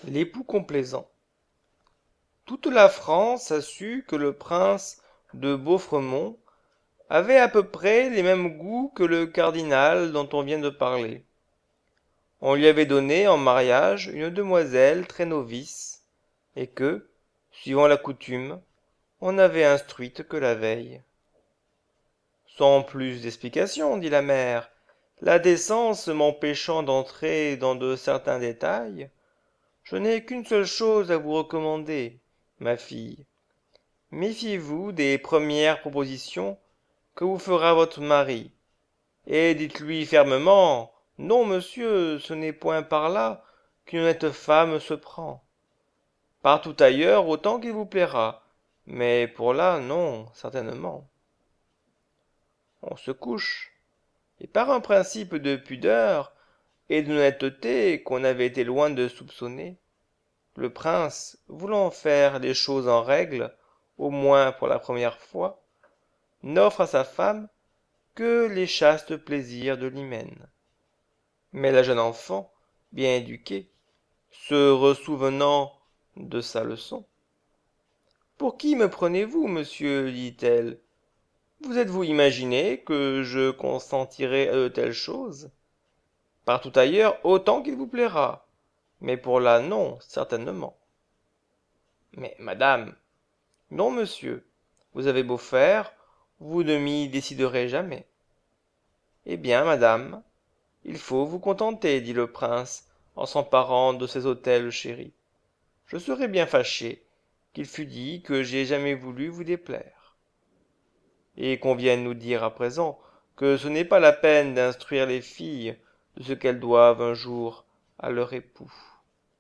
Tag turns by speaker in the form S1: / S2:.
S1: L'époux complaisant. Toute la France a su que le prince de Beauffremont avait à peu près les mêmes goûts que le cardinal dont on vient de parler. On lui avait donné en mariage une demoiselle très novice, et que, suivant la coutume, on n'avait instruite que la veille. Sans plus d'explication, dit la mère, la décence m'empêchant d'entrer dans de certains détails, je n'ai qu'une seule chose à vous recommander, ma fille. Méfiez-vous des premières propositions que vous fera votre mari, et dites-lui fermement, non, monsieur, ce n'est point par là qu'une honnête femme se prend. Partout ailleurs, autant qu'il vous plaira, mais pour là, non, certainement. On se couche, et par un principe de pudeur et d'honnêteté qu'on avait été loin de soupçonner, le prince, voulant faire les choses en règle, au moins pour la première fois, n'offre à sa femme que les chastes plaisirs de l'hymen. Mais la jeune enfant, bien éduquée, se ressouvenant de sa leçon. Pour qui me prenez-vous, monsieur dit-elle. Vous êtes-vous imaginé que je consentirais à de telles choses? Partout ailleurs, autant qu'il vous plaira, mais pour là, non, certainement. Mais, madame, non, monsieur, vous avez beau faire, vous ne m'y déciderez jamais. Eh bien, madame, il faut vous contenter, dit le prince, en s'emparant de ses autels chéris. Je serais bien fâché qu'il fût dit que j'ai jamais voulu vous déplaire. Et qu'on vienne nous dire à présent que ce n'est pas la peine d'instruire les filles de ce qu'elles doivent un jour à leur époux.